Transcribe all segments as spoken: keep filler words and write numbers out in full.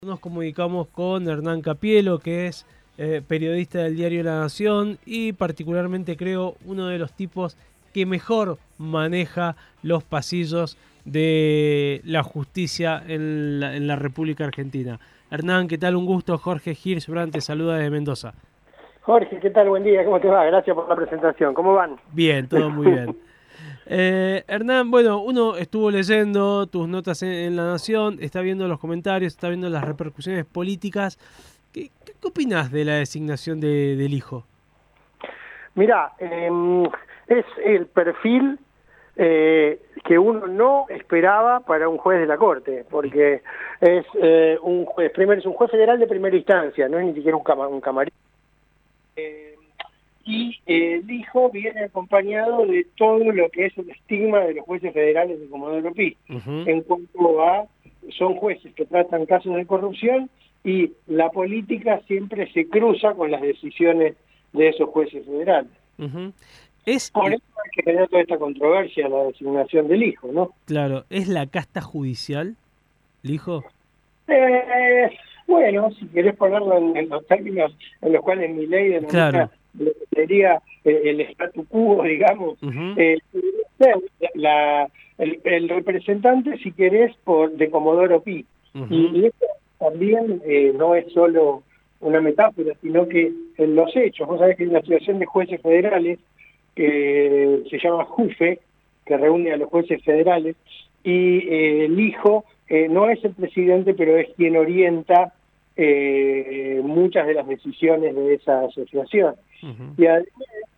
Nos comunicamos con Hernán Capielo, que es eh, periodista del diario La Nación y particularmente creo uno de los tipos que mejor maneja los pasillos de la justicia en la, en la República Argentina. Hernán, ¿qué tal? Un gusto. Jorge Hirschbrand te saluda desde Mendoza. Jorge, ¿qué tal? Buen día, ¿cómo te va? Gracias por la presentación. ¿Cómo van? Bien, todo muy bien. Eh, Hernán, bueno, uno estuvo leyendo tus notas en, en La Nación, está viendo los comentarios, está viendo las repercusiones políticas. ¿Qué, qué, qué opinás de la designación de, del hijo? Mirá, eh, es el perfil eh, que uno no esperaba para un juez de la Corte, porque es eh, un juez, primero es un juez federal de primera instancia, no es ni siquiera un, cama, un camarín. Eh, y eh, el hijo viene acompañado de todo lo que es el estigma de los jueces federales de Comodoro Pi, uh-huh. en cuanto a, son jueces que tratan casos de corrupción y la política siempre se cruza con las decisiones de esos jueces federales. Uh-huh. Es, Por eso hay que tener toda esta controversia, la designación del hijo, ¿no? Claro, ¿es la casta judicial, el hijo? Eh, bueno, si querés ponerlo en, en los términos en los cuales mi ley denomina claro. lo que sería eh, el statu quo, digamos, uh-huh. eh, la, el, el representante, si querés, por de Comodoro Pi. Uh-huh. Y, y esto también eh, no es solo una metáfora, sino que en los hechos, vos sabés que hay una asociación de jueces federales que se llama JUFE, que reúne a los jueces federales, y eh, el hijo eh, no es el presidente, pero es quien orienta eh, muchas de las decisiones de esa asociación. Uh-huh. Y además,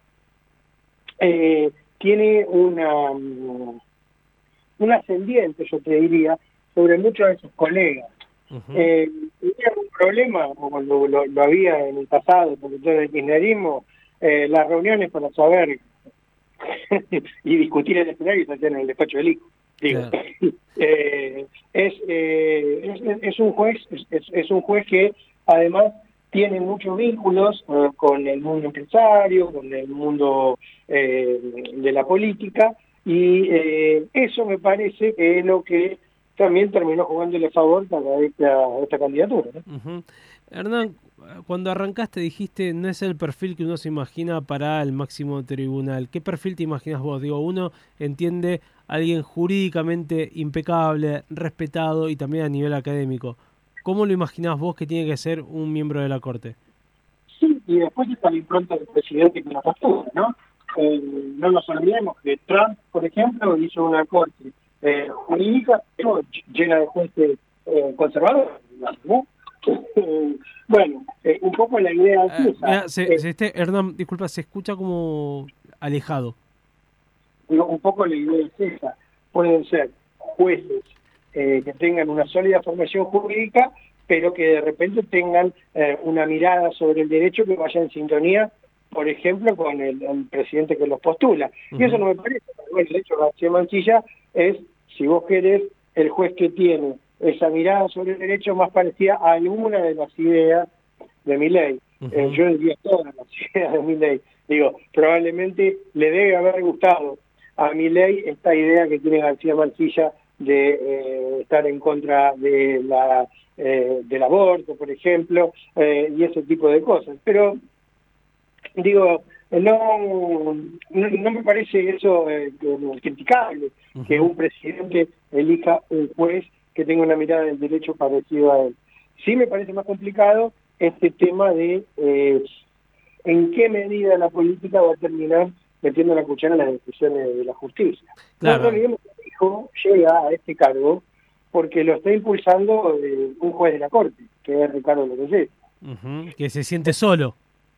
eh, tiene una, un ascendiente, yo te diría, sobre muchos de sus colegas. Uh-huh. eh, tenía un problema, como lo, lo, lo había en el pasado, porque todo el kirchnerismo, eh, las reuniones para saber y discutir el escenario se hacían en el despacho del hijo. Digo, claro. eh, es, eh, es, es un juez, es, es un juez que además tiene muchos vínculos eh, con el mundo empresario, con el mundo eh, de la política, y eh, eso me parece que es lo que también terminó jugándole a favor para esta, esta candidatura, ¿no? Uh-huh. Hernán, cuando arrancaste dijiste no es el perfil que uno se imagina para el máximo tribunal. ¿Qué perfil te imaginas vos? Digo, uno entiende a alguien jurídicamente impecable, respetado y también a nivel académico. ¿Cómo lo imaginás vos que tiene que ser un miembro de la Corte? Sí, y después está la impronta del presidente que la postura, ¿no? Eh, no nos olvidemos que Trump, por ejemplo, hizo una Corte eh, jurídica llena de jueces eh, conservadores, ¿no? Bueno, eh, un poco la idea es eh, esa. Mira, se, eh, se este, Hernán, disculpa, se escucha como alejado. Digo, un poco la idea es esa. Pueden ser jueces eh, que tengan una sólida formación jurídica, pero que de repente tengan eh, una mirada sobre el derecho que vaya en sintonía, por ejemplo, con el, el presidente que los postula. Uh-huh. Y eso no me parece. Bueno, de hecho, García Mancilla es, si vos querés, el juez que tiene esa mirada sobre el derecho más parecida a alguna de las ideas de mi ley. Uh-huh. Eh, yo diría todas las ideas de mi ley. Digo, probablemente le debe haber gustado a mi ley esta idea que tiene García Mancilla de eh, estar en contra de la eh, del aborto, por ejemplo, eh, y ese tipo de cosas. Pero, digo, no, no, no me parece eso eh, criticable, uh-huh. que un presidente elija un juez que tenga una mirada del derecho parecido a él. Sí me parece más complicado este tema de eh, en qué medida la política va a terminar metiendo la cuchara en las decisiones de la justicia. Claro. No olvidemos que el hijo llega a este cargo porque lo está impulsando eh, un juez de la Corte, que es Ricardo Lorenzé. Uh-huh. Que se siente solo.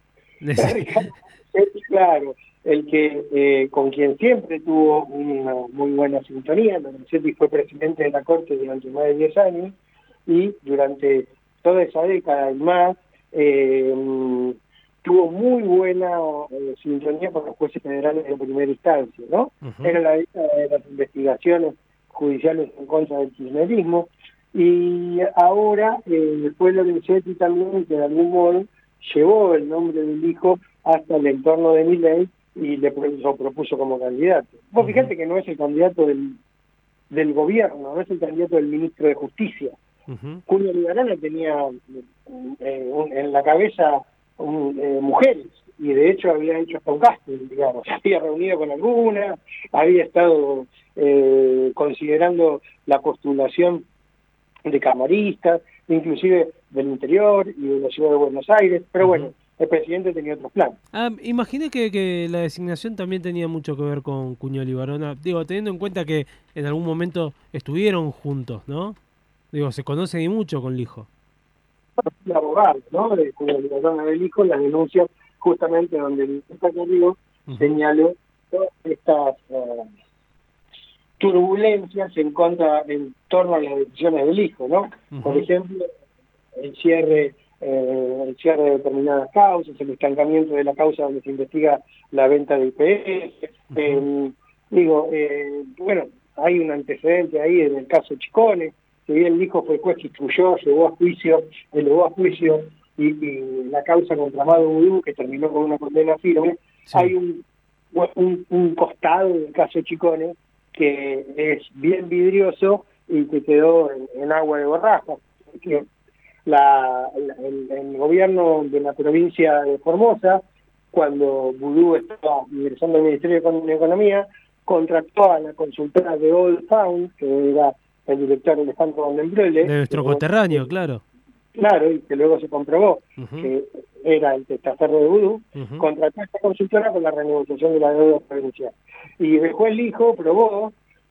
Claro, el que eh, con quien siempre tuvo una muy buena sintonía. Lorenzetti fue presidente de la Corte durante más de diez años y durante toda esa década y más eh, tuvo muy buena eh, sintonía con los jueces federales de primera instancia, ¿no? Uh-huh. Era la década de las investigaciones judiciales en contra del kirchnerismo, y ahora eh, fue Lorenzetti también que de algún modo llevó el nombre del hijo hasta el entorno de Milei y le lo propuso como candidato. Vos uh-huh. fíjate que no es el candidato del, del gobierno, no es el candidato del ministro de Justicia, Uh-huh. Julio Libarona tenía eh, un, en la cabeza un, eh, mujeres, y de hecho había hecho hasta un casting, digamos, se había reunido con algunas, había estado eh, considerando la postulación de camaristas, inclusive del interior y de la ciudad de Buenos Aires, pero uh-huh. bueno, el presidente tenía otros planes. Ah, imaginé que, que la designación también tenía mucho que ver con Cuñol y Barona, digo, teniendo en cuenta que en algún momento estuvieron juntos, ¿no? Digo, se conocen y mucho con Lijo. El abogado, ¿no? De Cuñol y Barona del Hijo, las denuncias justamente donde el Carrillo uh-huh. señaló todas estas uh, turbulencias en contra, en torno a las decisiones del hijo, ¿no? Uh-huh. Por ejemplo, el cierre eh, el cierre de determinadas causas, el estancamiento de la causa donde se investiga la venta de I P F. Uh-huh. eh, digo, eh, bueno, hay un antecedente ahí en el caso Chicone, que bien el hijo fue juez que instruyó, llevó a juicio, elevó a juicio y, y la causa contra Amado Vudú, que terminó con una condena firme. Sí. Hay un, un, un costado del caso Chicone que es bien vidrioso y que quedó en, en agua de borraja. Que la, la, el, el gobierno de la provincia de Formosa, cuando Vudú estaba ingresando al Ministerio de Economía, contrató a la consultora de Old Found, que era el director Alejandro Vandenbrele. De nuestro coterráneo, claro. Claro, y que luego se comprobó uh-huh. que era el testaferro de Vudú, uh-huh. contrató a esta consultora con la renegociación de la deuda provincial. Y después el hijo probó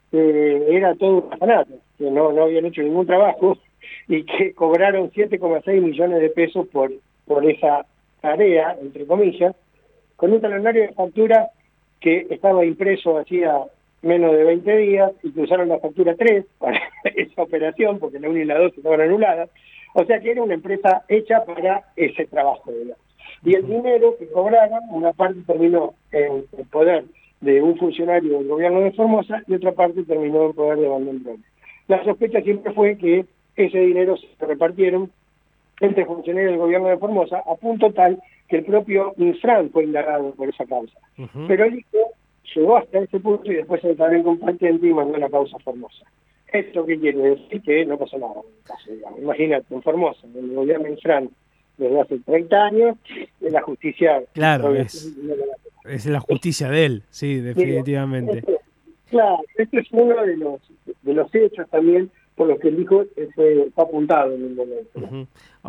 que era todo un orfanato, que no, no habían hecho ningún trabajo y que cobraron siete coma seis millones de pesos por, por esa tarea, entre comillas, con un talonario de factura que estaba impreso hacía menos de veinte días y que usaron la factura tres para esa operación, porque la uno y la dos estaban anuladas. O sea que era una empresa hecha para ese trabajo, digamos. Y el dinero que cobraron, una parte terminó en el poder de un funcionario del gobierno de Formosa y otra parte terminó en poder de Vandenbrele. La sospecha siempre fue que ese dinero se repartieron entre funcionarios del gobierno de Formosa, a punto tal que el propio Infran fue indagado por esa causa. Uh-huh. Pero el hijo llegó hasta ese punto y después se declaró incompetente y mandó la causa a Formosa. ¿Esto qué quiere decir? Que no pasó nada. Imagínate, en Formosa, en el gobierno Infran, desde hace treinta años, de la justicia... Claro, es, es la justicia de él, sí, definitivamente. Este, claro, este es uno de los, de los hechos también por los que el hijo fue apuntado en el momento. Uh-huh.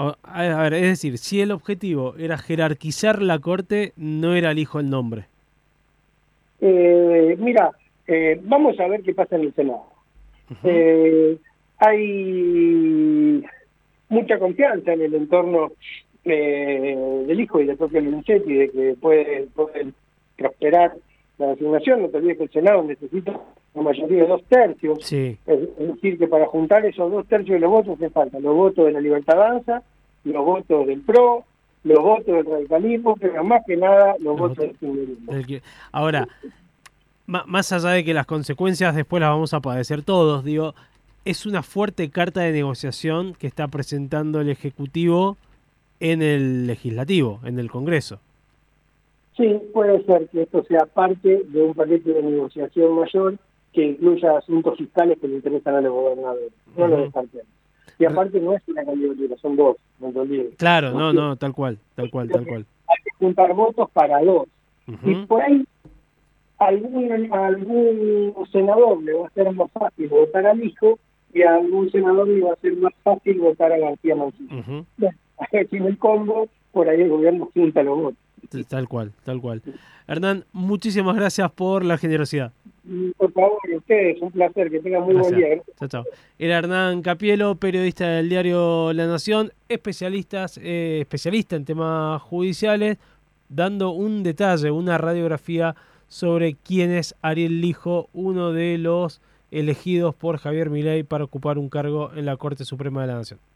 A ver, es decir, si el objetivo era jerarquizar la corte, no era el hijo el nombre. Eh, mira, eh, vamos a ver qué pasa en el Senado. Uh-huh. Eh, hay mucha confianza en el entorno eh, del hijo y del propio Michetti de que puede, puede prosperar la designación. No te olvides que el Senado necesita una mayoría de dos tercios. Sí. Es, es decir, que para juntar esos dos tercios de los votos hace falta los votos de la Libertad Avanza, los votos del P R O, los votos del radicalismo, pero más que nada los, los votos del kirchnerismo. Ahora, más allá de que las consecuencias después las vamos a padecer todos, digo, es una fuerte carta de negociación que está presentando el Ejecutivo en el Legislativo, en el Congreso. Sí, puede ser que esto sea parte de un paquete de negociación mayor que incluya asuntos fiscales que le interesan a los gobernadores. No uh-huh. lo descartemos. Y aparte no es una candidatura, son dos, no te olvides. Claro, no, no, tal cual, tal cual, tal cual. Hay que juntar votos para dos. Uh-huh. Y por ahí algún, algún senador le va a ser más fácil votar al hijo y a algún senador le va a ser más fácil votar a García Mancilla. Uh-huh. Bueno, en el combo, por ahí el gobierno junta los votos. Tal cual, tal cual. Hernán, muchísimas gracias por la generosidad. Por favor, ustedes, un placer, que tengan muy gracias. Buen día. Chao, chao. Era Hernán Capielo, periodista del diario La Nación, especialistas, eh, especialista en temas judiciales, dando un detalle, una radiografía sobre quién es Ariel Lijo, uno de los elegidos por Javier Milei para ocupar un cargo en la Corte Suprema de la Nación.